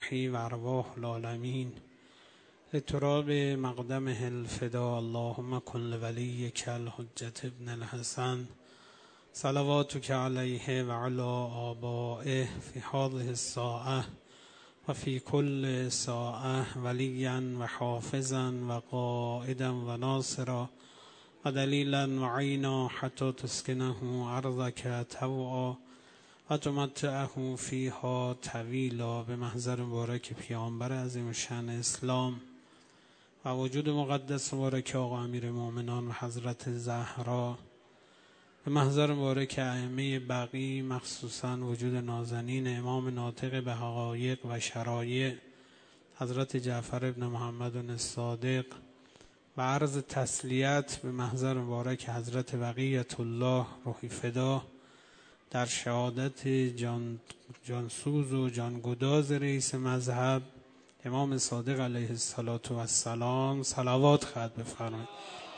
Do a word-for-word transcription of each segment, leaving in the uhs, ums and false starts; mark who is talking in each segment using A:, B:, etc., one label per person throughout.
A: روحی و ارواح العالمین لتراب مقدمه الفدا. اللهم کن لولیک الحجة ابن الحسن صلواتک علیه و علی آبائه فی هذه الساعة و فی کل ساعة ولیا و حافظا و قائدا و ناصرا و دلیلا و عینا حتی تسکنه ارضک طوعا و تمتعه فیها طویلا. به محضر مبارک پیامبر عظیم الشأن اسلام و وجود مقدس مبارک آقا امیرالمؤمنین و حضرت زهرا، به محضر مبارک ائمه بقی، مخصوصا وجود نازنین امام ناطق به حقایق و شرایع حضرت جعفر ابن محمد الصادق، و عرض تسلیت به محضر مبارک حضرت بقیت الله روحی فدا در شهادت جان جانسوز و جانگداز رئیس مذهب امام صادق علیه السلام. صلوات خط بفرمایید.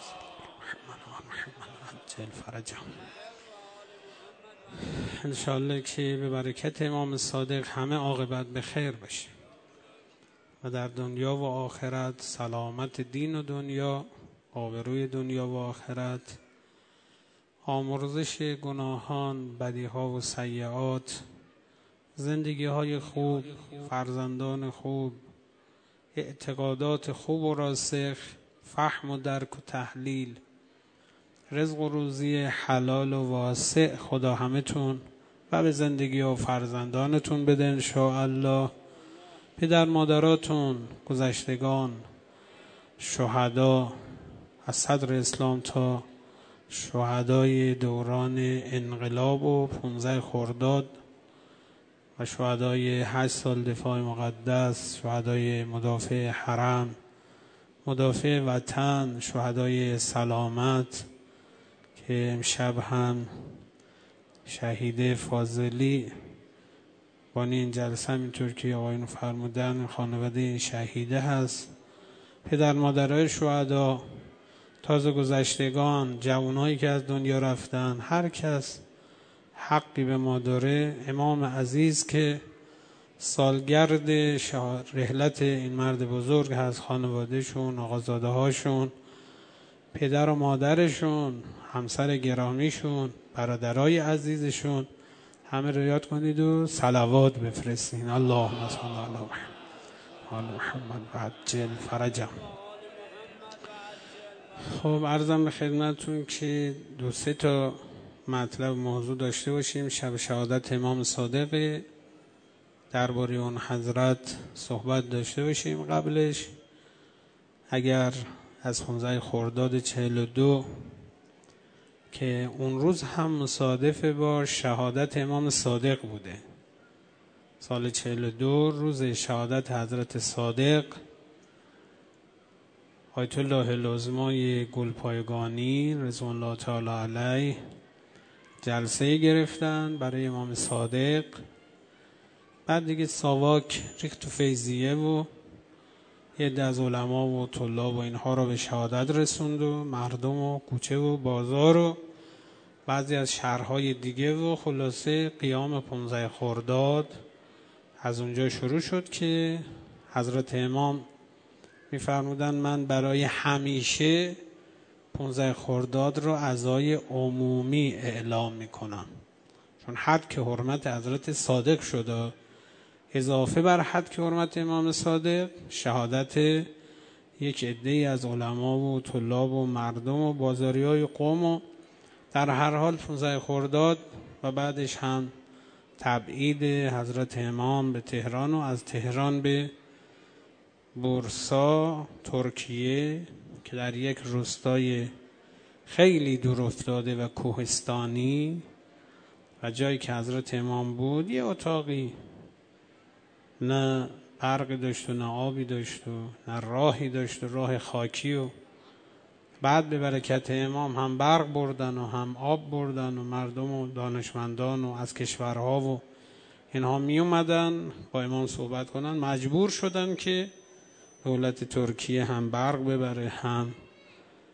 A: انشاءالله که به برکت امام صادق همه عاقبت به خیر بشه و در دنیا و آخرت سلامت دین و دنیا، آبروی دنیا و آخرت، آمرزش گناهان، بدیها و سیئات، زندگی های خوب، فرزندان خوب، اعتقادات خوب و راسخ، فهم و درک و تحلیل، رزق و روزی حلال و واسع خدا همتون و به زندگی و فرزندانتون بده انشاءالله. پدر مادراتون، گذشتگان، شهدا از صدر اسلام تا شهدای دوران انقلاب و پانزده خرداد و شهدای هشت سال دفاع مقدس، شهدای مدافع حرم، مدافع وطن، شهدای سلامت که امشب هم شهید فاضلی بانی این جلسه همینطور که آقایون فرمودن خانواده شهیده هست. پدر مادرای شهدا، تازه گذشتگان، جوانایی که از دنیا رفتن، هر کس حقی به ما داره. امام عزیز که سالگرد رحلت این مرد بزرگ هست، خانوادهشون، آقازاده هاشون، پدر و مادرشون، همسر گرامیشون، برادرای عزیزشون، همه رو یاد کنید و صلوات بفرستین. اللهم صل علی محمد و عجل فرجهم. خب عرضم به خدمتون که دو سه تا مطلب موضوع داشته باشیم. شب شهادت امام صادق، درباره اون حضرت صحبت داشته باشیم. قبلش اگر از پانزده خرداد چهل و دو که اون روز هم مصادف با شهادت امام صادق بوده، سال چهل و دو روز شهادت حضرت صادق، آیت الله العظمای گلپایگانی رضوان الله تعالی علیه جلسه گرفتن برای امام صادق. بعد دیگه ساواک ریخت تو فیضیه و یه عده از علما و طلاب و اینها رو به شهادت رسوند و مردم و کوچه و بازار و بعضی از شهرهای دیگه و خلاصه قیام پانزده خرداد از اونجا شروع شد که حضرت امام می‌فرمودن من برای همیشه پانزده خرداد رو عزای عمومی اعلام میکنم، چون حد که حرمت حضرت صادق شده، اضافه بر حد که حرمت امام صادق شهادت یک عده‌ای از علما و طلاب و مردم و بازاریای قوم و در هر حال پانزده خرداد و بعدش هم تبعید حضرت امام به تهران و از تهران به بورسا ترکیه که در یک روستای خیلی دور افتاده و کوهستانی و جایی که حضرت امام بود یه اتاقی نه برقی داشت و نه آبی داشت و نه راهی داشت و راه خاکی، و بعد به برکت امام هم برق بردن و هم آب بردن و مردم و دانشمندان و از کشورها و اینها می اومدن با امام صحبت کنن. مجبور شدن که دولت ترکیه هم برق ببره، هم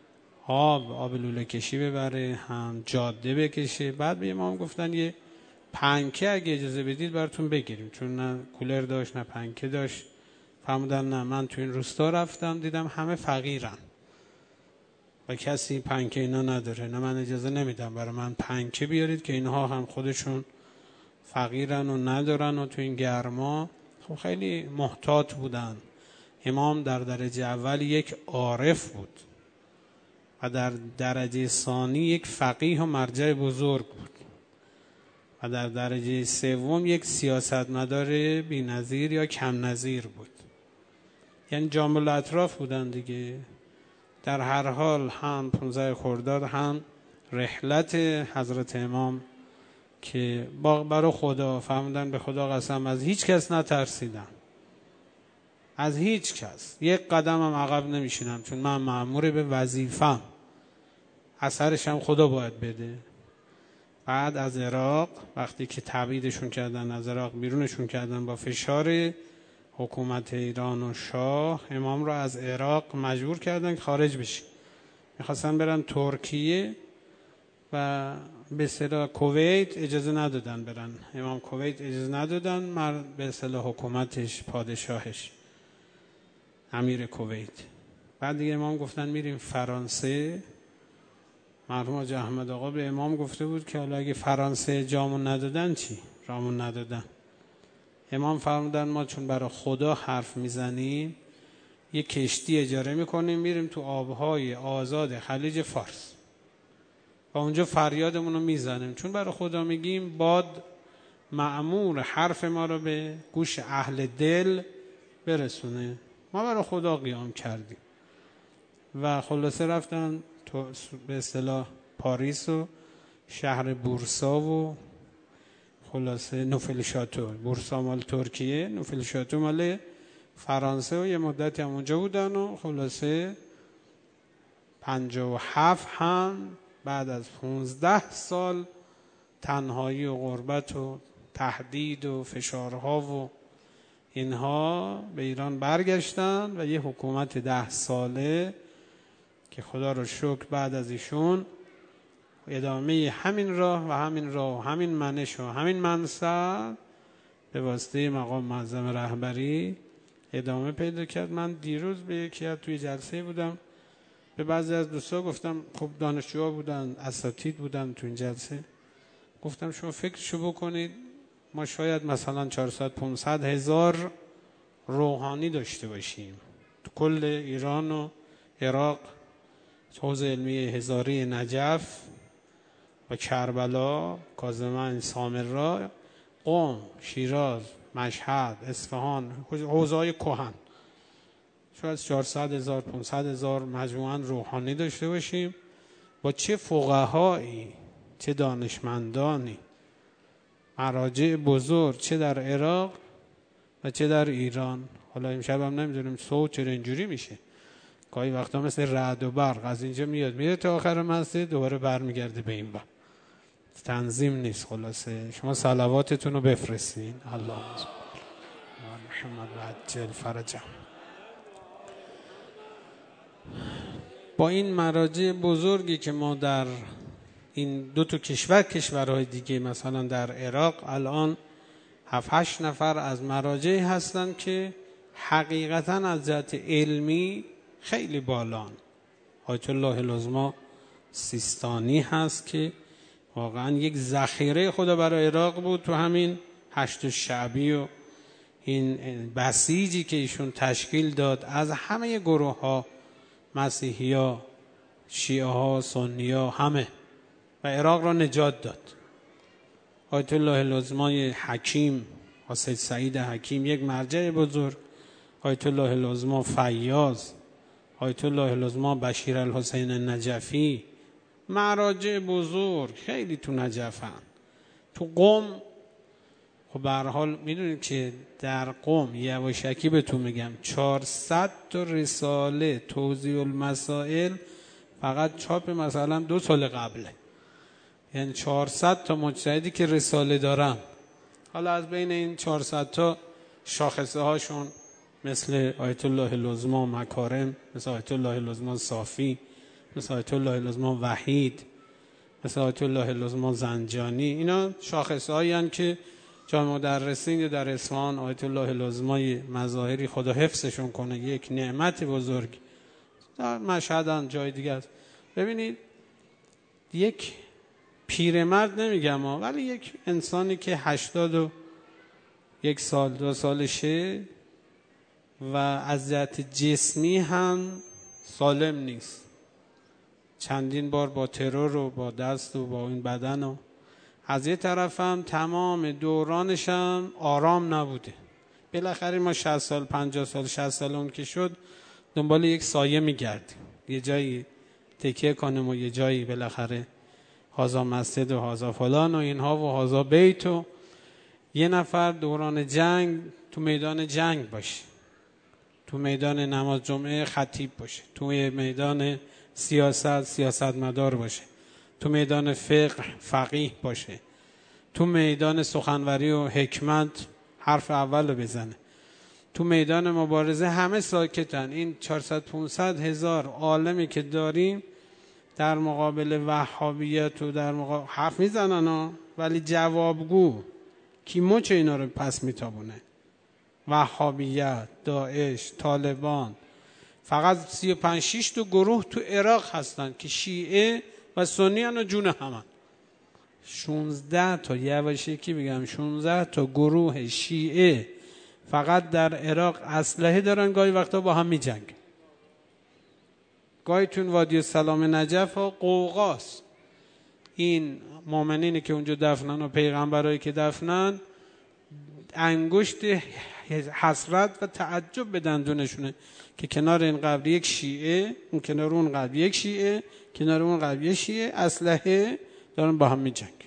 A: آب آب لوله کشی ببره، هم جاده بکشه. بعد به امام گفتن یه پنکه اگه اجازه بدید براتون بگیریم، چون نه کولر داشت نه پنکه داشت. فرمودن نه، من تو این روستا رفتم دیدم همه فقیرن و کسی پنکه اینا نداره، نه من اجازه نمیدم برای من پنکه بیارید که اینها هم خودشون فقیرن و ندارن و تو این گرما. خب خیلی محتاط بودن. امام در درجه اول یک عارف بود و در درجه ثانی یک فقیه و مرجع بزرگ بود و در درجه سوم یک سیاستمدار بی‌نظیر یا کم نظیر بود. یعنی جامع الاطراف بودن دیگه. در هر حال هم پانزده خرداد هم رحلت حضرت امام که با برای خدا فرمودن به خدا قسم از هیچ کس نترسیدم، از هیچ کس یک قدم هم عقب نمیشینم، چون من مأمور به وظیفم، اثرش هم خدا باید بده. بعد از عراق وقتی که تبعیدشون کردن، از عراق بیرونشون کردن با فشار حکومت ایران و شاه، امام را از عراق مجبور کردن که خارج بشی. میخواستن برن ترکیه و به اصطلاح کویت اجازه ندادن برن. امام کویت اجازه ندادن، مر به اصطلاح حکومتش، پادشاهش، امیر کویت. بعد دیگه امام گفتن میریم فرانسه. مرحوم حاج احمد آقا به امام گفته بود که حالا اگه فرانسه جامون ندادن چی؟ رامون ندادن. امام فرمودن ما چون برای خدا حرف میزنیم یه کشتی اجاره میکنیم میریم تو آبهای آزاد خلیج فارس و اونجا فریادمون رو میزنیم، چون برای خدا میگیم باد مأمور حرف ما رو به گوش اهل دل برسونه. ما برای خدا قیام کردیم و خلاصه رفتن تو به اصطلاح پاریس و شهر بورسا و خلاصه نوفل شاتو. بورسا مال ترکیه، نوفل شاتو مال فرانسه و یه مدتی هم اونجا بودن و خلاصه پنجاه و هفت هم بعد از پانزده سال تنهایی و غربت و تهدید و فشارها و اینها به ایران برگشتن و یه حکومت ده ساله که خدا رو شکر بعد از ایشون ادامه همین راه و همین راه و همین منش و همین منصب به واسطه مقام معظم رهبری ادامه پیدا کرد. من دیروز به یکی از توی جلسه بودم، به بعضی از دوستا گفتم، خب دانشجوها بودن، اساتید بودن تو این جلسه، گفتم شما فکرشو بکنید ما شاید مثلا چهارصد پانصد هزار روحانی داشته باشیم تو کل ایران و عراق، حوزه علمی هزاری نجف و کربلا، کاظمن، سامرا، قم، شیراز، مشهد، اصفهان، حوزه‌های کهن، شاید چهارصد هزار پانصد هزار مجموعاً روحانی داشته باشیم با چه فقهایی، چه دانشمندانی، مراجع بزرگ، چه در عراق و چه در ایران. حالا امشب هم نمیدونیم صوت چرا اینجوری میشه، گاهی وقتا مثل رعد و برق از اینجا میاد میره تا آخر مسجد دوباره برمیگرده به این با. تنظیم نیست. خلاصه شما صلواتتون رو بفرستین. اللهم محمد عجل فرجه. با این مراجع بزرگی که ما در این دو تا کشور کشورهای دیگه مثلا در عراق الان هفت هشت نفر از مراجع هستن که حقیقتا از جهت علمی خیلی بالان. آیت الله العظمی سیستانی هست که واقعا یک ذخیره خدا برای عراق بود تو همین هشت شعبی و این بسیجی که ایشون تشکیل داد از همه گروه ها، مسیحی ها، شیعه ها، سنی ها، همه، و عراق را نجات داد. آیت الله العظمی حکیم، سید سعید حکیم یک مرجع بزرگ، آیت الله العظمی فیاض، آیت الله العظمی بشیر الحسین النجفی، مراجع بزرگ خیلی تو نجفن. تو قم خب به هر حال میدونید که در قم یواشکی بهتون میگم چهارصد تا رساله توضیح المسائل فقط چاپ مثلا دو سال قبله، یعنی چهارصد تا مجتهدی که رساله دارن. حالا از بین این چهارصد تا شاخصه هاشون مثل آیت الله العظمی مکارم، مثل آیت الله العظمی صافی، مثل آیت الله العظمی وحید مثل آیت الله العظما زنجانی. اینا شاخصهایی هستند که جامع مدرسین در اصفهان آیت الله العظمای مظاهری خدا حفظشون کنه، یک نعمت بزرگ. در مشهد هم جای دیگه است. ببینید یک پیرمرد نمیگم ها، ولی یک انسانی که هشتاد و یک سال دو سالشه و از جهت جسمی هم سالم نیست، چندین بار با ترور و با دست و با این بدن و از یه طرف هم تمام دورانش هم آرام نبوده. بالاخره ما شصت سال پنجاه سال شصت سال اون که شد دنبال یک سایه میگردیم، یه جایی تکیه کنیم و یه جایی بالاخره هازا مسجد و هازا فلان و اینها و هازا بیت و یه نفر دوران جنگ تو میدان جنگ باشه، تو میدان نماز جمعه خطیب باشه، تو میدان سیاست سیاستمدار باشه، تو میدان فقه فقیه باشه، تو میدان سخنوری و حکمت حرف اول رو بزنه، تو میدان مبارزه همه ساکتن. این چهارصد پانصد هزار عالمی که داریم در مقابل وهابیت و در مقابل حرف میزنن ها، ولی جوابگو کی مچ اینا رو پس میتابونه؟ وهابیت، داعش، طالبان. فقط سی و پنج شش تا گروه تو عراق هستن که شیعه و سنی هن و جون همن. شانزده تا یواشی که بگم شانزده تا گروه شیعه فقط در عراق اسلحه دارن، گاهی وقتا با هم می جنگ، گاهی تون وادی سلام نجف ها قوقاست. این مؤمنینی که اونجا دفنن و پیغمبرایی که دفنن انگشت حسرت و تعجب به دندونشونه که کنار این قبر یک شیعه، اون کنار اون قبر یک شیعه، کنار اون قبر یک شیعه، اسلحه دارن با هم می جنگ.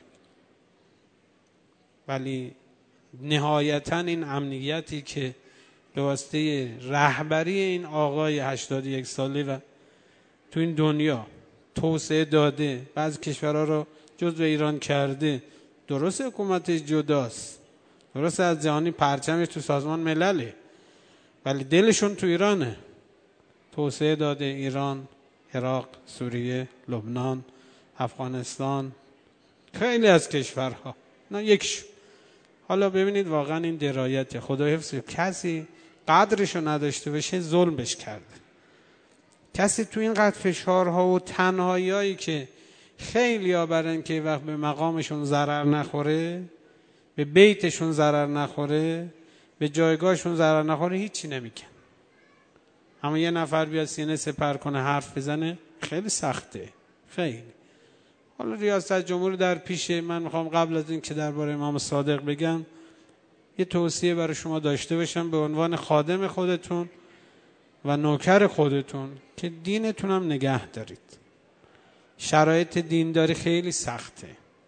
A: ولی نهایتا این امنیتی که به واسطه رهبری این آقای هشتاد و یک ساله و تو این دنیا توسعه داده، بعضی کشورها رو جزو ایران کرده، درست حکومتش جداست، درست از جهانی پرچمش تو سازمان ملله، ولی دلشون تو ایرانه. توسعه داده ایران، عراق، سوریه، لبنان، افغانستان، خیلی از کشورها، نه یکشون. حالا ببینید واقعا این درایت خدا حفظ، کسی قدرشو نداشته باشه ظلمش کرده. کسی تو این قدر فشارها و تنهایی هایی که خیلی ها برن که وقت به مقامشون ضرر نخوره، به بیتشون ضرر نخوره، به جایگاهشون ضرر نخوره، هیچی نمیگن. اما یه نفر بیاد سینه سپر کنه حرف بزنه خیلی سخته، خیلی. حالا ریاست جمهوری در پیشه، من میخوام قبل از این که درباره امام صادق بگم یه توصیه برای شما داشته باشم به عنوان خادم خودتون و نوکر خودتون که دینتون هم نگه دارید. شرایط دینداری خیلی سخته،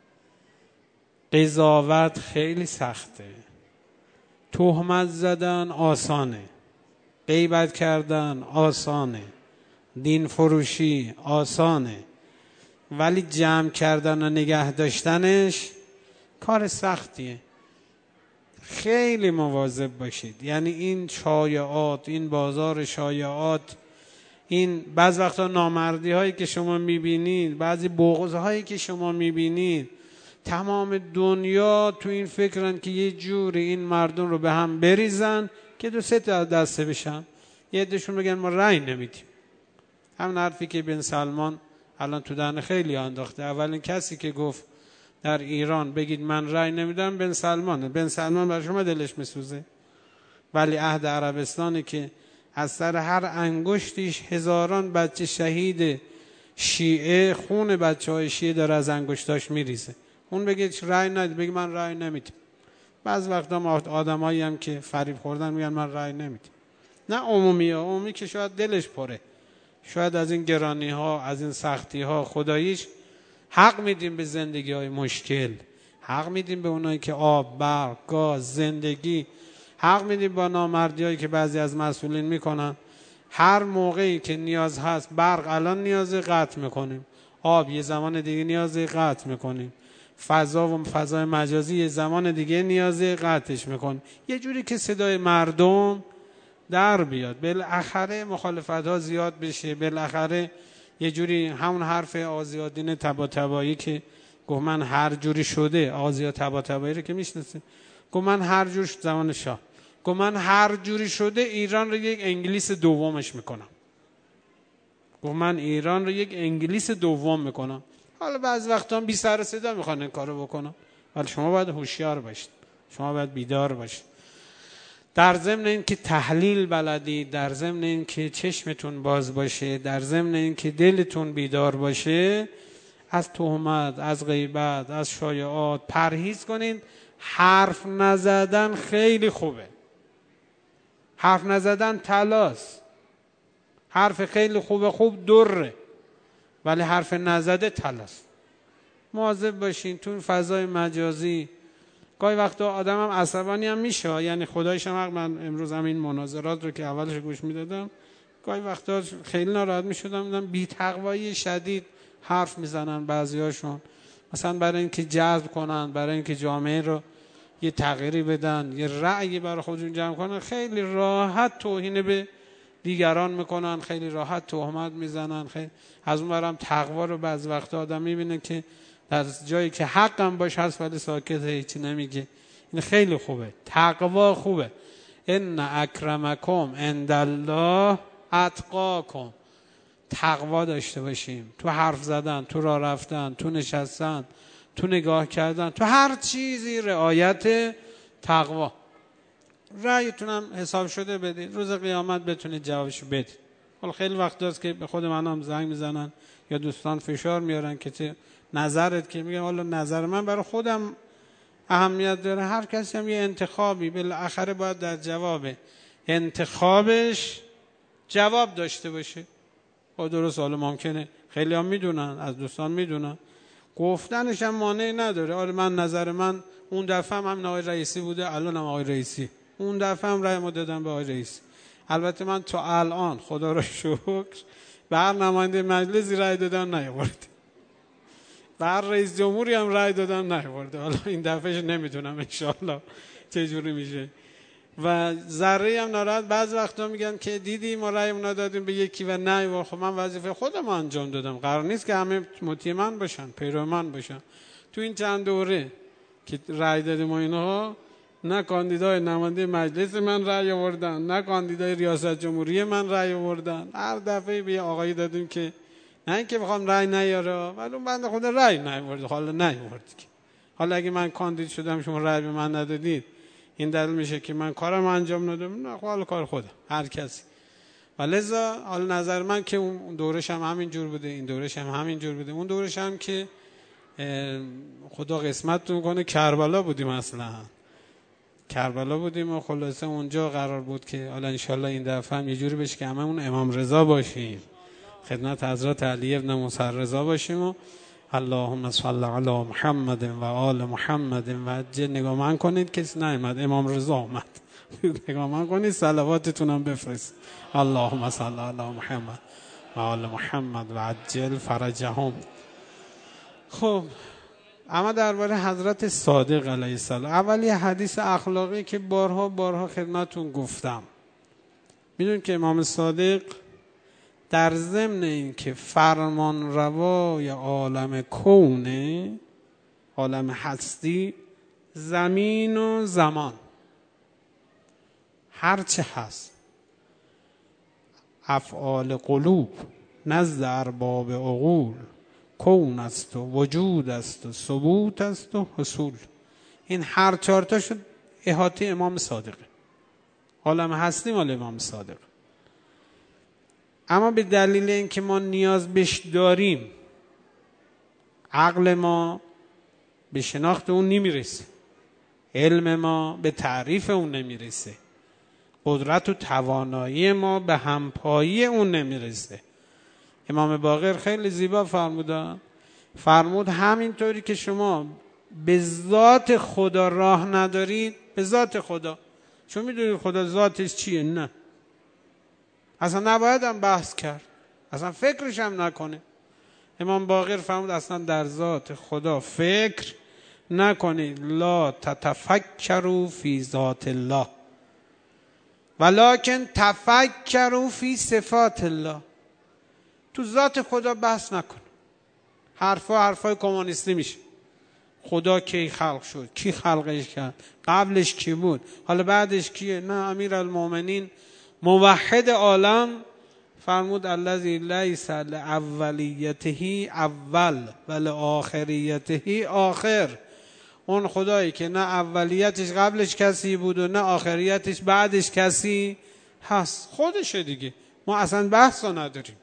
A: قضاوت خیلی سخته، تهمت زدن آسانه، غیبت کردن آسانه، دین فروشی آسانه، ولی جمع کردن و نگه داشتنش کار سختیه. خیلی مواظب باشید. یعنی این شایعات، این بازار شایعات، این بعض وقتا نامردی هایی که شما میبینید، بعضی بغض هایی که شما میبینید، تمام دنیا تو این فکرن که یه جوری این مردم رو به هم بریزن که دو سه تا دسته بشن. یه عدهشون بگن ما رأی نمیدیم. همین حرفی که بن سلمان الان تو دهن خیلی انداخته. اولین کسی که گفت در ایران بگید من رأی نمیدم بن سلمانه. بن سلمان برای شما دلش میسوزه، ولی عهد عربستانی که از سر هر انگشتیش هزاران بچه شهید شیعه، خون بچه های شیعه داره از انگشتاش میریزه. اون بگه رأی ندید، بگه من رأی نمیدم. بعض وقتا ما آدمایی هم که فریب خوردن میگن من رأی نمیدم. نه عمومی ها، عمومی که شاید دلش پره، شاید از این گرانی ها، از این سختی ها خداییش حق میدیم به زندگی های مشکل، حق میدیم به اونایی که آب، برق، گاز، زندگی، حق میدیم با نامردی هایی که بعضی از مسئولین میکنن. هر موقعی که نیاز هست، برق الان نیازه قطع میکنیم، آب یه زمان دیگه نیازه قطع میکنیم، فضا و فضای مجازی یه زمان دیگه نیازه قطعش میکنیم، یه جوری که صدای مردم در بیاد. بالاخره مخالفت ها زیاد بشه، بالاخره یه جوری همون حرف آزیادین طباطبایی که گفت من هر جوری شده، آزیا طباطبایی رو که میشناسید، گفت من هر جور زمان شاه، گفت من هر جوری شده ایران رو یک انگلیس دومش میکنم. گفت من ایران رو یک انگلیس دوم میکنم. حالا بعض وقتا هم بی سر صدا میخوان این کارو بکنن، ولی شما باید هوشیار باشید، شما باید بیدار باشید. در ضمن این که تحلیل بلدید، در ضمن این که چشمتون باز باشه، در ضمن این که دلتون بیدار باشه، از تهمت، از غیبت، از شایعات پرهیز کنین. حرف نزدن خیلی خوبه، حرف نزدن طلاست. حرف خیلی خوبه، خوب دره، ولی حرف نزده طلاست. مواظب باشین تو فضای مجازی. گاهی وقتا آدم هم عصبانی هم میشه، یعنی خدایش هم حق. من امروز هم این مناظرات رو که اولش گوش میدادم، گاهی وقتا خیلی ناراحت میشدم، دیدم بی تقوایی شدید حرف میزنن بعضیاشون، مثلا برای اینکه جذب کنن، برای اینکه جامعه رو یه تغییری بدن، یه رأیی برای خودشون جمع کنن، خیلی راحت توهین به دیگران میکنن، خیلی راحت تهمت میزنن. خیلی از اون برم تقوا رو بعض وقتا آدم میبینه که در جایی که حقم باش هست ولی ساکت، هیچی نمیگه. این خیلی خوبه، تقوا خوبه. ان اکرمکم عند الله اتقاکم. تقوا داشته باشیم تو حرف زدن، تو راه رفتن، تو نشستن، تو نگاه کردن، تو هر چیزی رعایت تقوا. رأیتونم حساب شده بدید، روز قیامت بتونید جوابشو بدید. حالا خیلی وقت هست که به خود من هم زنگ میزنن یا دوستان فشار میارن که نظرت، که میگم حالا نظر من برای خودم اهمیت داره. هر کسی هم یه انتخابی بالاخره باید در جواب انتخابش جواب داشته باشه. با درست حالا ممکنه خیلی هم میدونن، از دوستان میدونن، گفتنش هم مانعی نداره. آره من نظر من اون دفعه هم همین آقای رئیسی بوده، الان هم آقای رئیسی، اون دفعه هم رأی ما دادم به آقای رئیسی. البته من تا الان خدا را شکر به هر نماینده مجلسی رأی دادم نیاورده، به هر رئیس جمهوری هم رأی دادم نیاورده. حالا این دفعهش نمیدونم انشالله چه جوری میشه. و ذره هم ناراحت بعض وقتا میگن که دیدی ما رأیمون دادیم به یکی و نه. خب من وظیفه خودم انجام دادم، قرار نیست که همه مطیع من باشن، پیرو من باشن. تو این چند دوره که رأی دادیم و اینها، نه کاندیدای نماینده مجلس من رأی آوردن، نه کاندیدای ریاست جمهوری من رأی آوردن. هر دفعه به آقایی دادیم که نه اینکه بخوام رأی نیاره، ولی اون بنده خدا رأی نیاورد. حالا نیاورد که حالا اگه من کاندید شدم شما رأی به من ندادید، این دلیل میشه که من کارم انجام ندادم؟ نه، حالا کار خودم، هر کسی. ولذا حالا نظر من که اون دورش هم همین جور بوده، این دورش هم همین جور بوده. اون دورش هم که خدا قسمت کنه کربلا بودیم، اصلا کربلا بودیم و خلاصه اونجا قرار بود که حالا انشالله این دفعه هم یه جوری بشه که هممون امام رضا باشیم، خدمت حضرت علی ابن موسی رضا باشیم. و اللهم صل علی محمد و آل محمد و عجل. نگاه من کنید کسی نیامد، امام رضا آمد. نگاه من کنید، صلواتتون هم بفرست. اللهم صل علی محمد و آل محمد و عجل فرجهم. خب اما درباره حضرت صادق علیه السلام، اولی حدیث اخلاقی که بارها بارها خدمتون گفتم، میدونید که امام صادق در ضمن این که فرمان روای عالم کونه، عالم هستی، زمین و زمان، هرچه هست، افعال قلوب نزد ارباب عقول، کون است و وجود است و ثبوت است و حصول. این هر چهارتا شد احاطه امام صادقه، عالم هستی مال امام صادق. اما به دلیل اینکه ما نیاز بهش داریم، عقل ما به شناخت اون نمیرسه، علم ما به تعریف اون نمیرسه، قدرت و توانایی ما به همپایی اون نمیرسه. امام باقر خیلی زیبا فرمودن، فرمود همینطوری که شما به ذات خدا راه ندارید، به ذات خدا، چون میدونید خدا ذاتش چیه؟ نه، اصلا نباید هم بحث کرد، اصلا فکرش هم نکنه. امام باقر فرمود اصلا در ذات خدا فکر نکنید. لا تتفکروا فی ذات الله ولکن تفکروا فی صفات الله. تو ذات خدا بحث نکن. حرفا حرفای کمونیستی میشه. خدا کی خلق شد؟ کی خلقش کرد؟ قبلش کی بود؟ حالا بعدش کیه؟ نه، امیرالمومنین موحد عالم فرمود الذی لیس لاولیته اول و لآخریته آخر. اون خدایی که نه اولیتش قبلش کسی بود و نه آخریتش بعدش کسی هست، خودشه دیگه. ما اصلا بحث رو نداریم.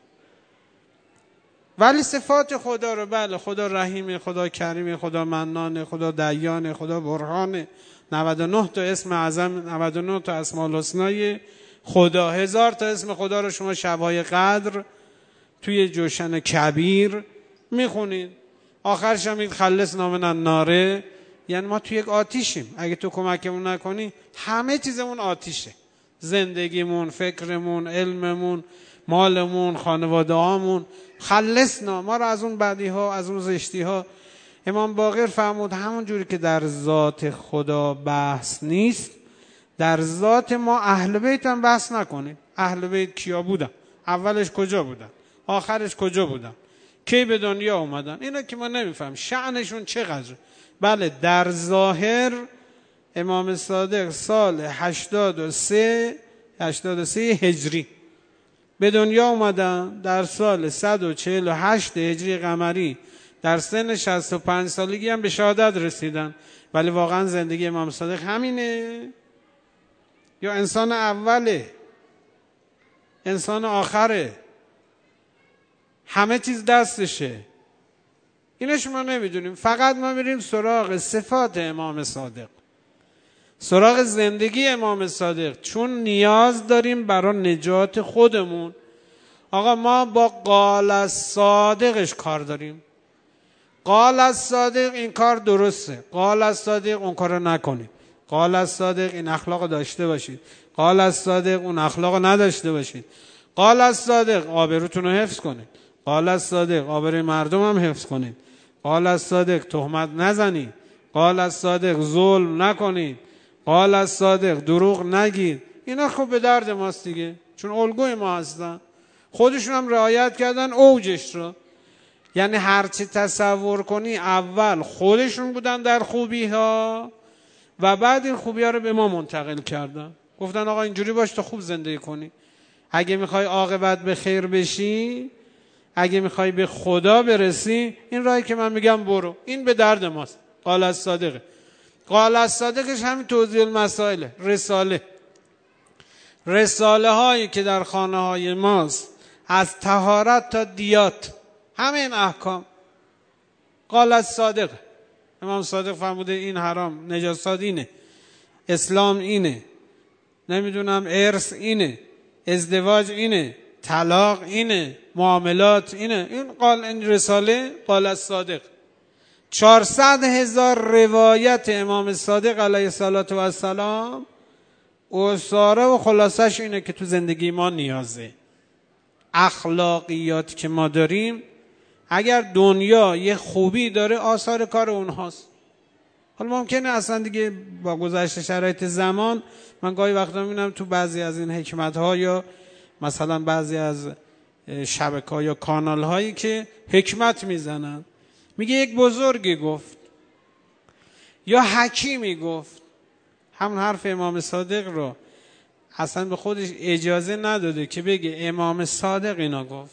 A: ولی صفات خدا رو، بله، خدا رحیم، خدا کریم، خدا منان، خدا دیان، خدا برهان، نود و نه تا اسم اعظم، نود و نه تا اسماء الحسنای خدا، هزار تا اسم خدا رو شما شبهای قدر توی جوشن کبیر میخونید. آخرش هم این خلصنا من النار، یعنی ما توی یک آتیشیم. اگه تو کمکمون نکنی همه چیزمون آتیشه. زندگیمون، فکرمون، علممون، مالمون، خانواده هامون. خلصنا، ما رو از اون بدی ها، از اون زشتی ها. امام باقر فرمود همون جوری که در ذات خدا بحث نیست، در ذات ما اهل بیت هم بحث نکنید. اهل بیت کیا بودن؟ اولش کجا بودن؟ آخرش کجا بودن؟ کی به دنیا اومدن؟ اینا که ما نمیفهم شأنشون چقدر. بله، در ظاهر امام صادق سال هشتاد و سه هشتاد و سه هجری به دنیا اومدن، در سال صد و چهل و هشت هجری قمری در سن شصت و پنج سالگی هم به شهادت رسیدن. ولی واقعا زندگی امام صادق همینه یا انسان اوله؟ انسان آخره؟ همه چیز دستشه؟ اینش ما نمیدونیم. فقط ما میریم سراغ صفات امام صادق، سراغ زندگی امام صادق، چون نیاز داریم برای نجات خودمون. آقا ما با قال الصادقش کار داریم. قال الصادق این کار درسته، قال الصادق اون کار نکنید، قال الصادق این اخلاق داشته باشید، قال الصادق اون اخلاق نداشته باشید، قال الصادق آبروتون رو حفظ کنید، قال الصادق آبروی مردم هم حفظ کنید، قال الصادق تهمت نزنید، قال الصادق ظلم نکنید، قال الصادق دروغ نگید. اینا خب به درد ماست دیگه، چون الگوی ما هستن. خودشون هم رعایت کردن اوجش رو. یعنی هرچی تصور کنی اول خودشون بودن در خوبی ها و بعد این خوبی ها رو به ما منتقل کردن. گفتن آقا اینجوری باش تا خوب زندگی کنی. اگه میخوای عاقبت به خیر بشی، اگه میخوای به خدا برسی، این راهی که من میگم برو. این به درد ماست. قال الصادق. قال الصادقش همین توضیح المسائل، رساله. رساله هایی که در خانه های ماست، از طهارت تا دیات، همین احکام. قال الصادق. امام صادق فرموده این حرام، نجاسات اینه، اسلام اینه، نمیدونم ارث اینه، ازدواج اینه، طلاق اینه، معاملات اینه. این قال این رساله قال الصادق. چهارصد هزار روایت امام صادق علیه السلام اصاره و خلاصش اینه که تو زندگی ما نیازه. اخلاقیات که ما داریم، اگر دنیا یه خوبی داره آثار کار اونهاست. حالا ممکنه اصلا دیگه با گذشت شرایط زمان، من گاهی وقتا میبینم تو بعضی از این حکمت ها یا مثلا بعضی از شبکه ها یا کانال هایی که حکمت میزنن، میگه یک بزرگی گفت یا حکیمی گفت. همون حرف امام صادق رو اصلا به خودش اجازه نداده که بگه امام صادق اینا گفت.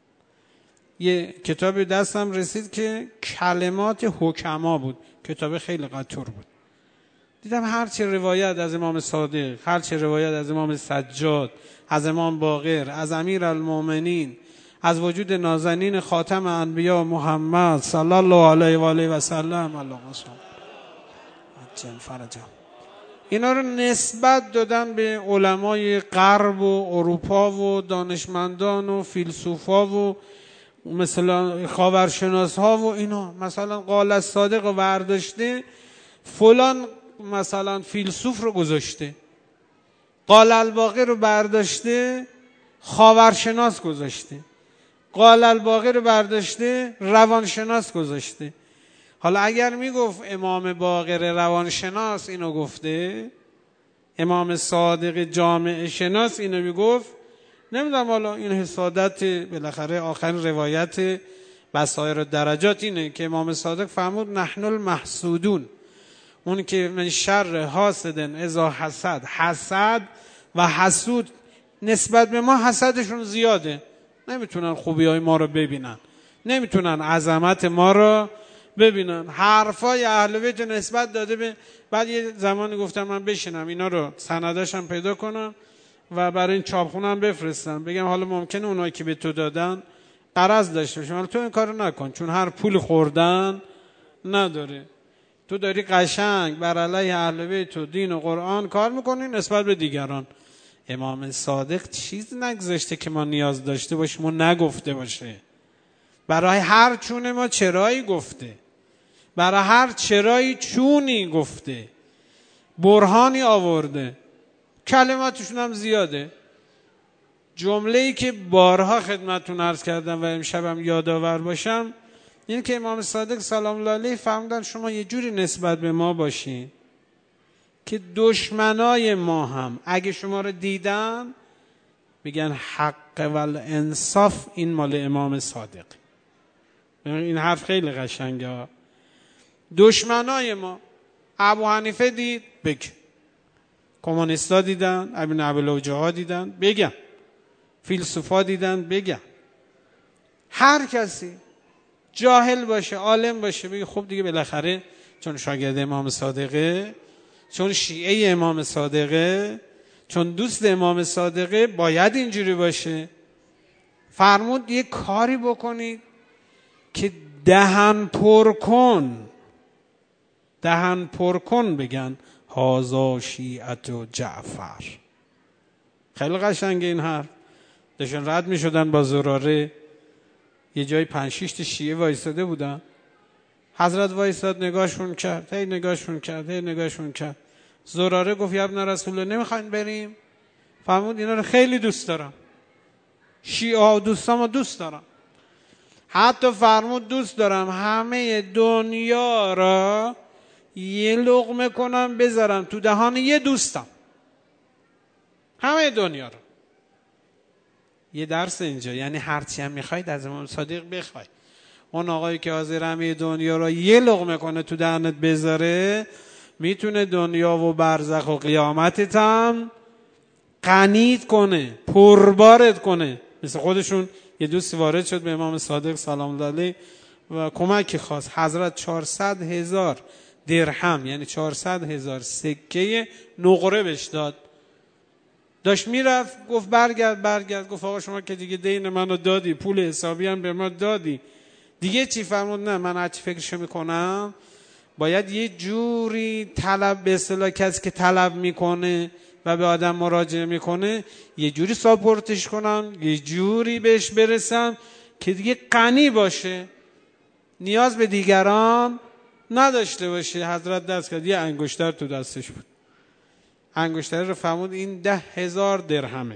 A: یه کتابی دستم رسید که کلمات حکما بود، کتاب خیلی قطور بود. دیدم هرچی روایت از امام صادق، هرچی روایت از امام سجاد، از امام باقر، از امیرالمومنین، از وجود نازنین خاتم انبیا محمد صلی الله علیه و آله و سلم، اللهم صل عجل فرجهم، اینا رو نسبت دادن به علمای غرب و اروپا و دانشمندان و فیلسوفا و مثلا خاورشناس ها و اینا. مثلا قال الصادق رو برداشته فلان مثلا فیلسوف رو گذاشته، قال الباقر رو برداشته خاورشناس گذاشته، قال الباقر رو برداشته روانشناس گذاشته. حالا اگر میگفت امام باقر روانشناس اینو گفته، امام صادق جامعه شناس اینو میگفت، نمیدونم حالا این حسادت بالاخره آخرین روایت بصائر درجات اینه که امام صادق فرمود نحن المحسودون، اون که من شر حاسد اذا حسد، حسد و حسود نسبت به ما حسدشون زیاده، نمیتونن خوبی های ما رو ببینن، نمیتونن عظمت ما رو ببینن. حرفای اهل بیت نسبت داده به بعد یه زمانی گفتم من بشینم اینا رو سنداشم پیدا کنم و برای این چاپخونم بفرستم، بگم حالا ممکنه اونایی که به تو دادن قرض داشته باشن، ولی تو این کارو نکن، چون هر پول خوردن نداره. تو داری قشنگ بر علیه اهل بیت و دین و قرآن کار میکنی نسبت به دیگران. امام صادق چیز نگذاشته که ما نیاز داشته باشیم و نگفته باشه. برای هر چون ما چرایی گفته، برای هر چرایی چونی گفته، برهانی آورده. کلماتشون هم زیاده. جمله‌ای که بارها خدمتتون عرض کردم و امشبم یادآور باشم این که امام صادق سلام الله علیه فرمودن شما یه جوری نسبت به ما باشین که دشمنای ما هم اگه شما رو دیدن میگن حق و انصاف این مال امام صادق. این حرف خیلی قشنگه. دشمنای ما ابو حنیفه دید بگه، کمونیستا دیدن، ابن ابی‌العوجه دیدن بگن، فیلسوفا دیدن بگن، هر کسی جاهل باشه عالم باشه بگه خب دیگه بالاخره چون شاگرد امام صادقه، چون شیعه امام صادقه، چون دوست امام صادقه باید اینجوری باشه. فرمود یه کاری بکنید که دهن پر کن، دهن پر کن بگن هازا شیعت و جعفر. خیلی قشنگه این حرف. داشتن رد می شدن با زراره، یه جای پنج شش تا شیعه وایستاده بودن، حضرت وایستاد نگاهشون کرد، هی نگاهشون کرد، هی نگاهشون کرد. زراره گفت یا ابن رسول الله نمیخواین بریم؟ فرمود اینا رو خیلی دوست دارم، شیعه ها و دوستامو دوست دارم، حتی فرمود دوست دارم همه دنیا را یه لقمه کنم بذارم تو دهان یه دوستم، همه دنیا را. یه درس اینجا، یعنی هرچی هم میخواید از امام صادق بخوای. اون آقایی که حاضر همه دنیا را یه لقمه کنه تو دهنت بذاره میتونه دنیا و برزخ و قیامتت هم غنیت کنه، پربارت کنه. مثل خودشون یه دوستی وارد شد به امام صادق سلام الله علیه و کمکی خواست. حضرت چهارصد هزار درهم یعنی چهارصد هزار سکه نقره بهش داد. داشت میرفت گفت برگرد برگرد گفت آقا شما که دیگه دین منو دادی، پول حسابی هم به ما دادی، دیگه چی؟ فرمود نه من هرچی فکرشو میکنم باید یه جوری طلب، به اصطلاح کسی که طلب میکنه و به آدم مراجعه میکنه یه جوری ساپورتش کنم، یه جوری بهش برسم که دیگه غنی باشه، نیاز به دیگران نداشته باشه. حضرت دست کرد، یه انگشتر تو دستش بود، انگشتر رو فرمود این ده هزار درهمه.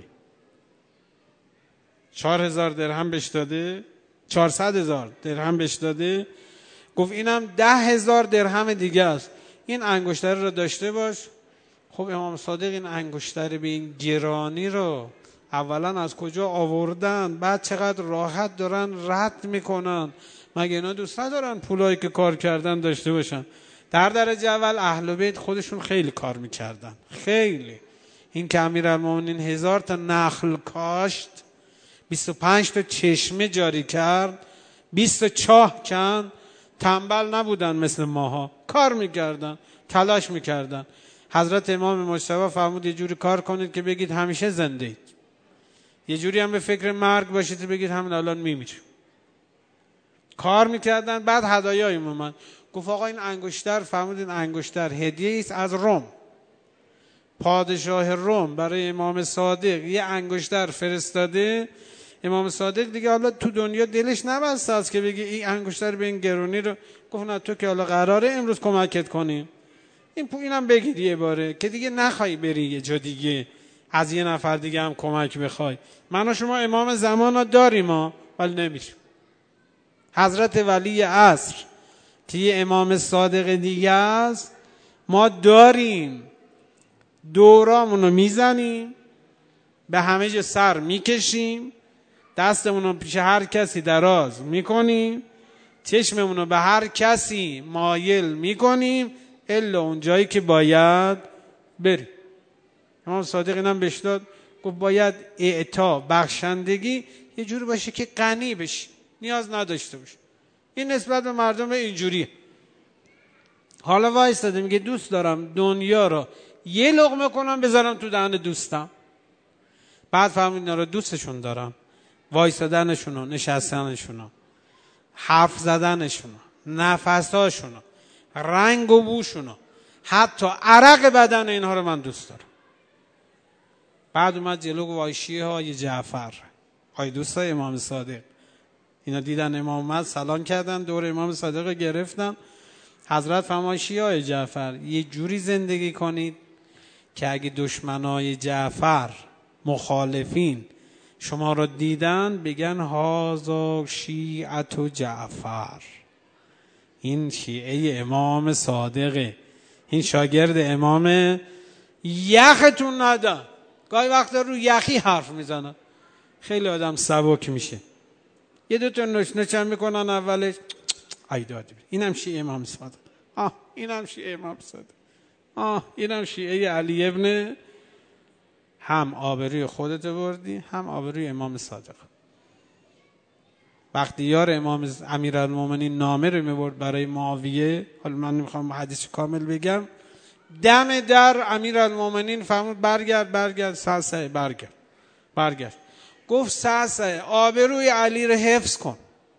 A: چهار هزار درهم بهش داده، چهارصد هزار درهم بهش داده، گفت اینم ده هزار درهم دیگه است، این انگشتر رو داشته باش. خب امام صادق این انگشتر به این گرانی رو اولا از کجا آوردن، بعد چقدر راحت دارن رد میکنن، مگه اینا دوست ندارن پولایی که کار کردن داشته باشن؟ در درجه اول اهل بیت خودشون خیلی کار میکردن، خیلی. این که امیرالمومنین هزار تا نخل کاشت، بیست و پنج تا چشمه جاری کرد، بیست تا چاه کند، تنبل نبودن مثل ماها، کار میکردن، تلاش میکردن. حضرت امام مجتبی فرمود یه جوری کار کنید که بگید همیشه زنده اید، یه جوری هم به فکر مرگ باشید که بگید همین الان میمیریم. کار میکردن. بعد هدایای اومد، گفت آقا این انگشتر، فرمود این انگشتر هدیه است از روم، پادشاه روم برای امام صادق یه انگشتر فرستاده. امام صادق دیگه حالا تو دنیا دلش نبسته است که بگه این انگشتر به این گرونی رو، گفت نه تو که حالا قراره امروز کمکت کنیم، این پول اینم بگیر یه باره که دیگه نخوای بری یه جا دیگه از یه نفر دیگه هم کمک بخوای. من و شما امام زمان ها داریم ها، ولی نمیریم. حضرت ولی عصر که یه امام صادق دیگه است ما داریم، دورامونو میزنیم، به همه جا سر میکشیم، دستمون رو پیش هر کسی دراز میکنیم، چشممون رو به هر کسی مایل میکنیم الا اون جایی که باید بریم. امام صادق اینم بهش داد، گفت باید اعطا بخشندگی یه جوری باشه که غنی بشی، نیاز نداشته باشه. این نسبت به مردم اینجوریه. حالا وایستاده میگه دوست دارم دنیا رو یه لقمه کنم بذارم تو دهن دوستم. بعد فهمید اینا رو دوستشون دارم، وایستادنشون و نشستنشون و حرف زدنشون و نفساشون و رنگ و بوشون و حتی عرق بدن اینها رو من دوست دارم. بعد اومد جلو گفت شیعه های جعفر، های دوستای امام صادق، اینا دیدن امام اومد سلام کردن، دور امام صادق گرفتن. حضرت فرمود شیعه های جعفر یه جوری زندگی کنید که اگه دشمنای جعفر مخالفین شما را دیدن بگن هازا شیعت و جعفر، این شیعه امام صادقه، این شاگرد امام. یختون ندن، گاهی وقتا رو یخی حرف میزنن، خیلی آدم سبک میشه. یه دو تا نش نچم میکنن اولش ایداد، اینم شیعه امام صادق، آه اینم شیعه امام صادق، آه اینم شیعه علی ابن. هم آبروی خودت بردی، هم آبروی امام صادق. وقتی یار امام امیرالمومنین نامه رو میبرد برای معاویه، حالا من نمیخوام حدیث کامل بگم، دم در امیرالمومنین فرمود برگرد برگرد سعسعه برگرد برگرد گفت سعسعه آبروی علی رو حفظ کن،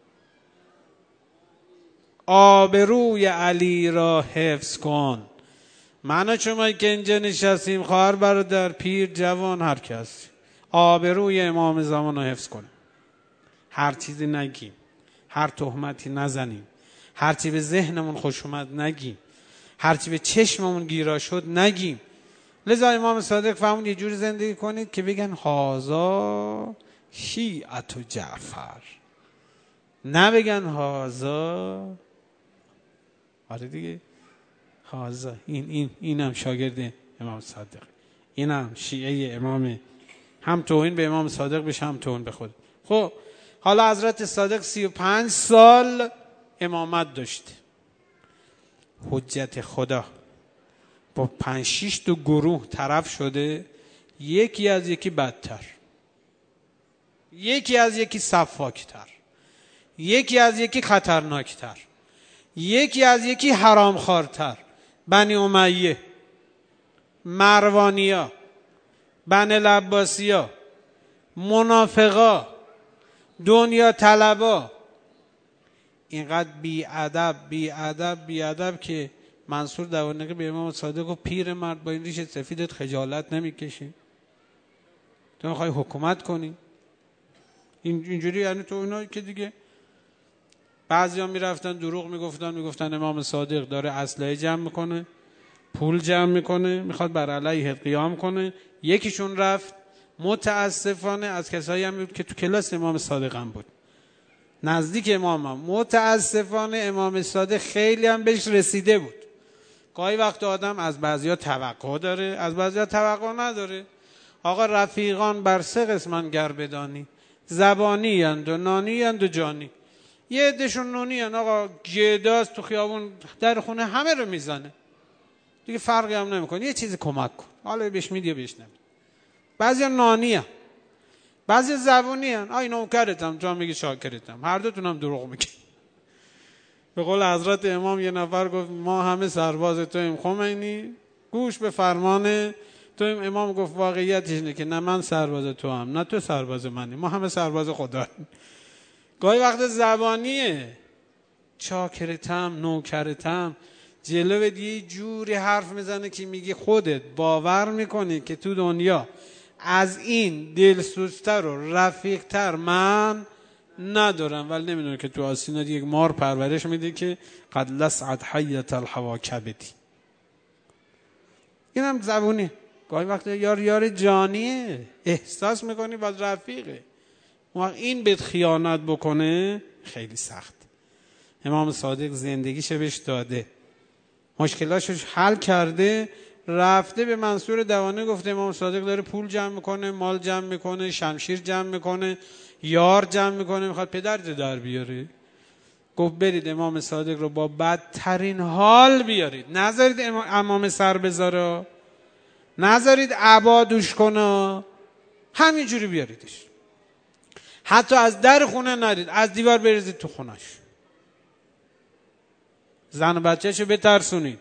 A: آبروی علی را حفظ کن. من و شما که اینجا نشستیم، خواهر برادر پیر جوان هر کس، آبروی امام زمان رو حفظ کنیم، هر چیزی نگیم، هر تهمتی نزنیم، هر چی به ذهنمون خوش اومد نگیم، هر چی به چشممون گیرا شد نگیم. لذا امام صادق فرمود یه جوری زندگی کنید که بگن هازا شیعت و جعفر، نه بگن هازا، آره دیگه، هازا این این اینم شاگرد امام صادق، اینم شیعه امام. هم توهین به امام صادق بشه، هم توهین به خود. خب حالا حضرت صادق سی و پنج سال امامت داشته، حجت خدا با پنج شیش تا گروه طرف شده، یکی از یکی بدتر، یکی از یکی سفاکتر، یکی از یکی خطرناکتر، یکی از یکی حرامخوارتر. بنی امیه، مروانیا، بنی العباسیا، منافقا، دنیا طلبا، اینقدر بی ادب بی ادب بی ادب که منصور دوانقی به امام صادق و پیر مرد با این ریش سفیدت خجالت نمیکشی؟ تو میخوای حکومت کنی؟ اینجوری یعنی تو اینا که دیگه بعضی ها میرفتن دروغ میگفتن، میگفتن امام صادق داره اسلحه جمع میکنه، پول جمع میکنه، میخواد بر علیه قیام کنه. یکیشون رفت متاسفانه از کسایی هم بود که تو کلاس امام صادق هم بود، نزدیک امام هم. متاسفانه امام صادق خیلی هم بهش رسیده بود. گاهی وقت آدم از بعضیا توقع داره، از بعضیا توقع نداره. آقا رفیقان بر سه قسمن گر بدانی، زبانی اند و نانی اند و جانی. یه عدهشون نونی اند، آقا گیداست تو خیابون در خونه همه رو میزنه، دیگه فرقی هم نمیکنه، یه چیزی کمک کن، حالا بهش میدی یا بهش نمیدی. بعضیا نانی اند، بعضی زبونی اند، آی نوکرتم تو هم میگی شاکرتم، هر دوتون هم دروغ میگی. به قول حضرت امام یه نفر گفت ما همه سرباز تویم خمینی، گوش به فرمان تویم. امام گفت واقعیتش اینه که نه من سرباز تو هم نه تو سرباز منی، ما همه سرباز خدا. گاهی وقت زبانیه، چاکرتم نوکرتم، جلو یه جوری حرف میزنه که میگی خودت باور میکنی که تو دنیا از این دلسوزتر و رفیقتر من ندارم، ولی نمیدونه که تو آسینا یک مار پرورش میده که قد لسعت حیت الهوا کبدی. اینم زبونی. گاهی وقت یار یار جانیه، احساس میکنی باز رفیقه، وقت این بهت خیانت بکنه خیلی سخت. امام صادق زندگیش بهش داده، مشکلاشش حل کرده، رفته به منصور دوانی گفته امام صادق داره پول جمع میکنه، مال جمع میکنه، شمشیر جمع میکنه، یار جمع میکنه، میخواد پدرت در بیاره. گفت برید امام صادق رو با بدترین حال بیارید، نذارید امام سر بذاره، نذارید عبا دوش کنه، همینجوری بیاریدش. حتی از در خونه نرید، از دیوار بریزید تو خونش. زن و بچه‌شو بترسونید،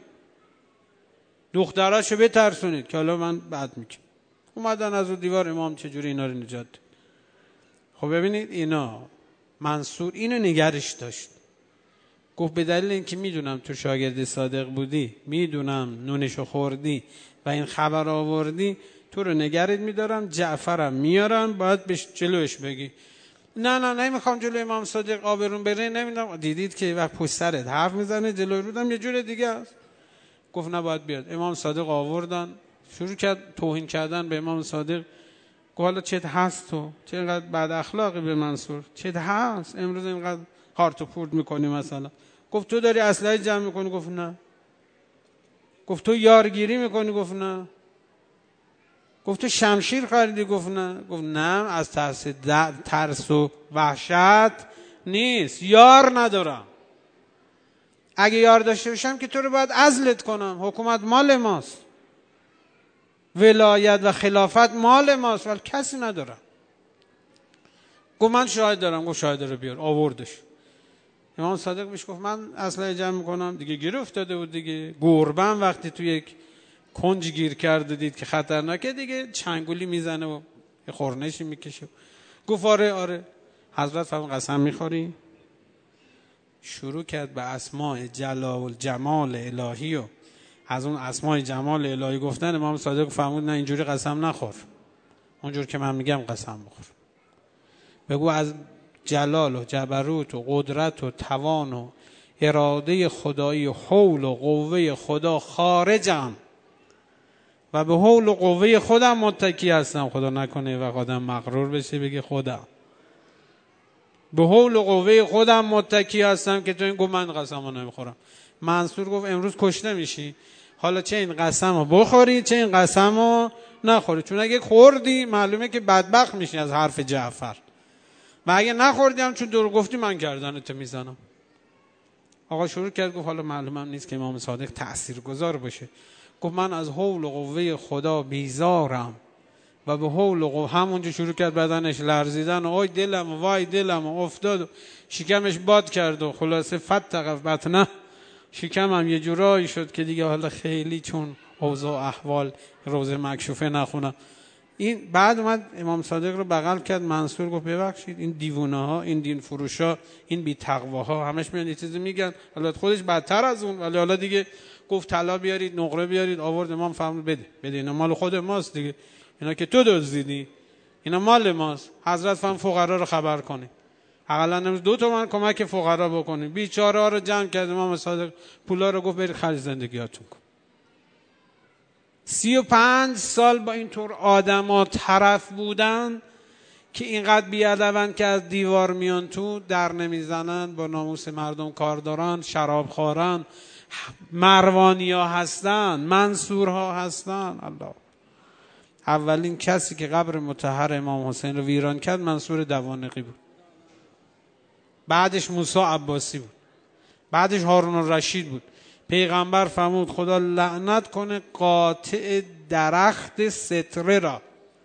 A: دختراشو بترسونید که حالا من بعد میگم. اومدن از اون دیوار، امام چجوری اینا رو نجات داد. خب ببینید اینا، منصور اینو نگرش داشت. گفت به دلیل اینکه میدونم تو شاگرد صادق بودی، میدونم نونشو خوردی و این خبر آوردی، تو رو نگرت میدارم، جعفرم میارم، باید بهش جلوش بگی. نه نه نمیخوام جلوی امام صادق آبرون بره، نمیدونم. دیدید که وقت پشت سرت حرف میزنه، جلوی رودم یه جور دیگه است. گفت نباید بیاد. امام صادق آوردن، شروع کرد توهین کردن به امام صادق. گفت حالا چت هست تو؟ چه اینقدر بد اخلاقی به منصور؟ چت هست؟ امروز اینقدر هارت و پورت میکنی مثلا؟ گفت تو داری اسلحه جمع میکنی؟ گفت نه. گفت تو یارگیری میکنی؟ گفت نه. گفت تو شمشیر خریدی؟ گفت نه. گفت نه، از ترس ترس و وحشت نیست، یار ندارم. اگه یار داشته باشم که تو رو باید عزلت کنم، حکومت مال ماست، ولایت و خلافت مال ماست، ولی کسی ندارم. گفت من شاهد دارم. گفت شاهد رو بیار. آوردش. امام صادق بهش گفت من اسلحه جمع میکنم. دیگه گیر افتاده بود دیگه. گربه وقتی تو یک کنج گیر کرده دید که خطرناکه، دیگه چنگولی میزنه و یه خورنشی میکشه. گفت آره آره. حضرت فرمود قسم میخوری؟ شروع کرد به اسماء جلال جمال الهی و از اون اسماء جمال الهی گفتن. امام صادق فرمود نه اینجوری قسم نخور، اونجور که من میگم قسم بخور. بگو از جلال و جبروت و قدرت و توان و اراده خدایی و حول و قوه خدا خارجم و به حول و قوه خودم متکی هستم. خدا نکنه و آدم مغرور بشه بگه خودم به حول و قوه خودم متکی هستم که تو این. گفت من قسم رو نمیخورم. منصور گفت امروز کشته میشی، حالا چه این قسم رو بخوری چه این قسم رو نخوری، چون اگه خوردی معلومه که بدبخت میشی از حرف جعفر، و اگه نخوردی هم چون دور گفتی من گردنت میزنم. آقا شروع کرد گفت حالا معلومم نیست که امام صادق تاثیرگذار باشه. گفت من از حول و قوه خدا بیزارم و به حول و قوه. همونجا شروع کرد بدنش لرزیدن و اوی دلم و وای دلم و افتاد و شکمش باد کرد و خلاصه فتق بطنه، شکمم یه جورایی شد که دیگه حالا خیلی چون اوضاع احوال روزه مکشوفه نخونم. این بعد اومد امام صادق رو بغل کرد. منصور گفت ببخشید این دیوونه ها، این دین فروش ها، این بی تقوا ها همش میان یه چیزی میگن، حالا خودش بدتر از اون، ولی حالا دیگه گفت طلا بیارید، نقره بیارید. آورد. امام فرمود بده بده، اینا مال خود ماست دیگه، اینا که تو دزدیدی، اینا مال ماست. حضرت فرمود فقرا رو خبر کنید، حداقل امروز دو تومن کمک فقرا بکنید. بیچاره ها رو جمع کرد. امام صادق پولا رو گفت برید خرج زندگیاتون کن. سی و پنج سال با اینطور آدم ها طرف بودن که اینقدر بیادبن که از دیوار میان تو، در نمیزنن، با ناموس مردم کار دارن، شراب خورن، مروانی ها هستن، منصور ها هستن. الله. اولین کسی که قبر مطهر امام حسین رو ویران کرد منصور دوانقی بود. بعدش موسی عباسی بود. بعدش هارون الرشید بود. پیغمبر فرمود خدا لعنت کنه قاطع درخت ستره را.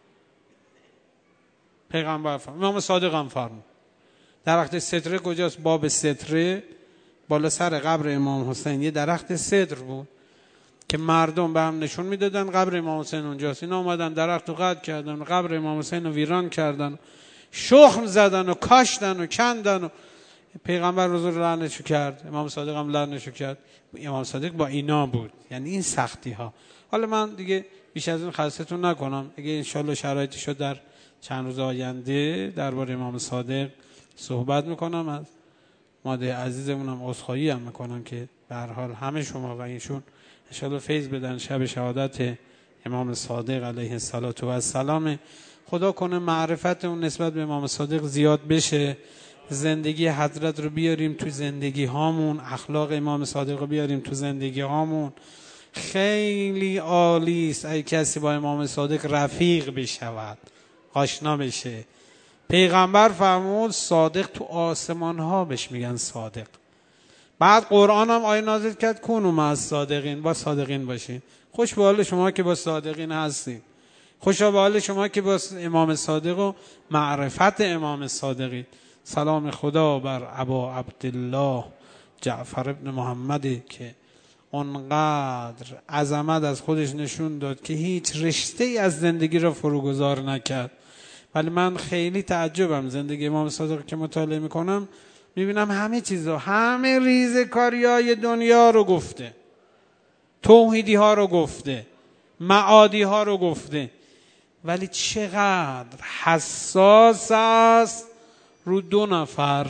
A: پیغمبر فرمود. امام صادق هم فرمود. درخت ستره کجاست؟ باب ستره بالا سر قبر امام حسین یه درخت ستر بود که مردم به هم نشون میدادن قبر امام حسین اونجاست. اینا اومدن درخت رو قطع کردن، قبر امام حسین رو ویران کردن، شخم زدن و کاشتن و کندن و پیغمبر حضور لعنتشو کرد. امام صادق هم لعنتشو کرد. امام صادق با اینا بود. یعنی این سختی ها. حالا من دیگه بیش از این خستتون نکنم. اگه انشالله شرایطی شد در چند روز آینده درباره امام صادق صحبت میکنم. از ماده عزیزمونم عذرخواهی هم میکنم که به هر حال همه شما و ایشون انشالله فیض بدن شب شهادت امام صادق علیه السلام. خدا کنه معرفت اون نسبت به امام صادق زیاد بشه، زندگی حضرت رو بیاریم تو زندگی هامون، اخلاق امام صادق رو بیاریم تو زندگی هامون، خیلی عالی است ای کسی با امام صادق رفیق بشود، آشنا بشه. پیغمبر فرمود صادق تو آسمان ها بهش میگن صادق. بعد قرآن هم آیه نازل کرد کونوا مع الصادقین، با صادقین باشین. خوش به حال شما که با صادقین هستین، خوشا به حال شما که با امام صادق و معرفت امام صادقین. سلام خدا بر ابا عبدالله جعفر ابن محمدی که اونقدر عظمت از خودش نشون داد که هیچ رشته ای از زندگی را فروگذار نکرد. ولی من خیلی تعجبم زندگی امام صادق که مطالعه میکنم، میبینم همه چیزا، همه ریزکاری های دنیا رو گفته، توحیدی ها رو گفته، معادی ها رو گفته، ولی چقدر حساس است رو دو نفر،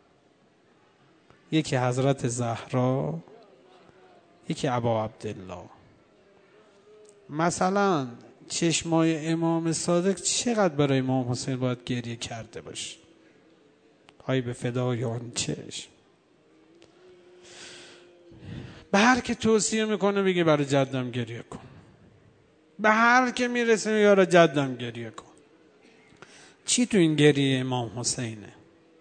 A: یکی حضرت زهرا، یکی ابا عبدالله. مثلا چشمای امام صادق چقدر برای امام حسین باید گریه کرده باشه، های به فدای آن چشم. به هر که توصیه میکنه بگه برای جدم گریه کن، به هر که میرسه میگه برای جدم گریه کن. چی تو این گریه امام حسینه؟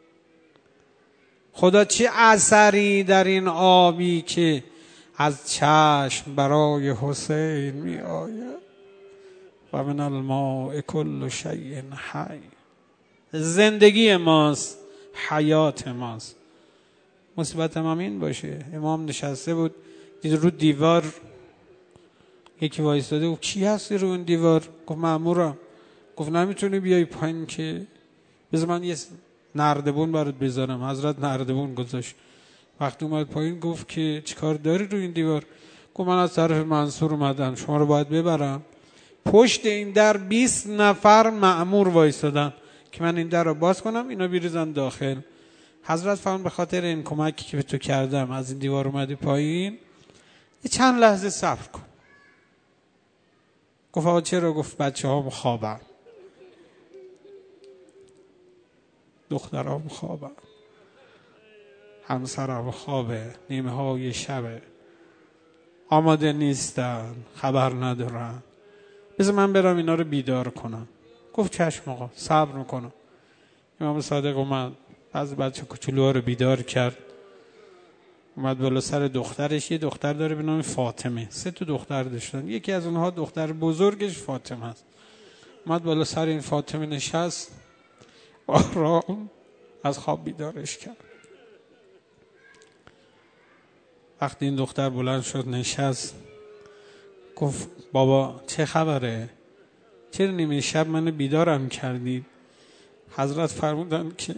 A: خدا چه اثری در این آبی که از چشم برای حسین می آید؟ و من الماء کل شیء حی. زندگی ماست، حیات ماست. مصیبت امام این باشه، امام نشسته بود دید رو دیوار یکی وایستاده، گفت کی هستی رو اون دیوار؟ گفت مأمورم. گفت نمیتونی بیای پایین که بذار من یه نردبون برات بذارم. حضرت نردبون گذاشت. وقتی اومد پایین گفت که چیکار داری رو این دیوار؟ گفت من از طرف منصور اومدم، شما رو باید ببرم. پشت این در بیست نفر مأمور وایستادن که من این در رو باز کنم اینا بریزن داخل. حضرت فرمود به خاطر این کمکی که به تو کردم از این دیوار اومدی پایین، یه چند لحظه صبر کن. گفت آقا چرا؟ گفت بچه ها خوابن، دخترها خوابن، همسرم خوابه، نیمه های شبه، آماده نیستن، خبر ندارن، بذار من برم اینا رو بیدار کنم. گفت چشم آقا، صبر میکنم. امام صادق اومد، از بچه کوچولوها رو بیدار کرد، اومد بالا سر دخترش. یه دختر داره به نام فاطمه، سه تا دختر داشتن، یکی از اونها دختر بزرگش فاطمه است. اومد بالا سر این فاطمه نشست، آرام از خواب بیدارش کرد. وقتی این دختر بلند شد نشست، گفت بابا چه خبره؟ چرا نیمه شب منو بیدارم کردید؟ حضرت فرمودن که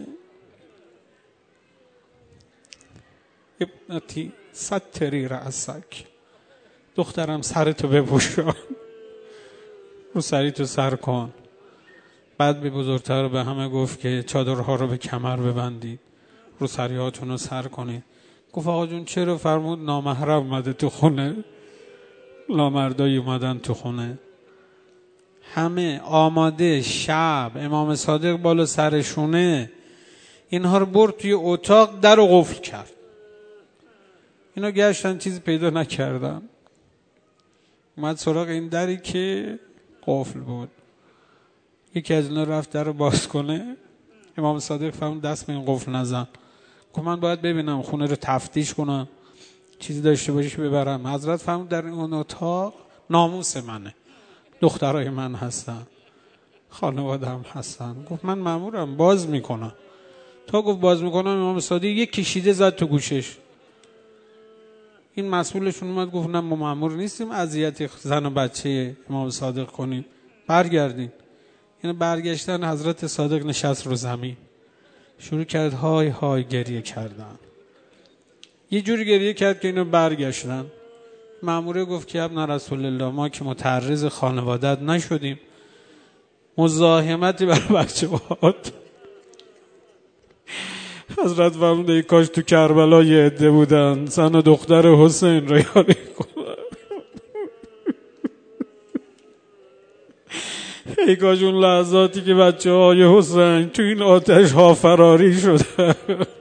A: ابنتی ستری رأسک، دخترم سرتو بپوشان، رو سریتو سر کن. بعد به بزرگتر به همه گفت که چادرها رو به کمر ببندید، رو سریاتون رو سر کنید. گفت آقا جون چرا؟ فرمود نامحرم اومده تو خونه، لامردایی اومدن تو خونه. همه آماده، شب، امام صادق بالا سرشونه. اینها رو برد توی اتاق، در رو قفل کرد. اینا گشتن چیزی پیدا نکردن. اومد سراغ این دری که قفل بود. یکی از اینا رفت در رو باز کنه. امام صادق فرمود دست به این قفل نزن. گفت من باید ببینم، خونه رو تفتیش کنم، چیزی داشته باشیش ببرم. حضرت فرمود در اون اتاق ناموس منه، دخترای من هستن، خانوادم هستن. گفت من مأمورم، باز میکنم. تا گفت باز میکنم، امام صادق یک کشیده زد تو گوشش. این مسئولشون اومد گفت نه ما مأمور نیستیم اذیت زن و بچه امام صادق کنیم، برگردین. این برگشتن، حضرت صادق نشست رو زمین، شروع کرد های های گریه کردن. یه جوری گریه کرد که اینو برگشتن. مأموره گفت که ابن رسول الله، ما که متعرض خانوادت نشدیم، مزاحمتی برای بچه هات. حضرت فرموده ای کاش تو کربلا یه عده بودن زن و دختر حسین رو یاری کنن، ای کاش اون لحظاتی که بچه های حسین تو این آتش ها فراری شدن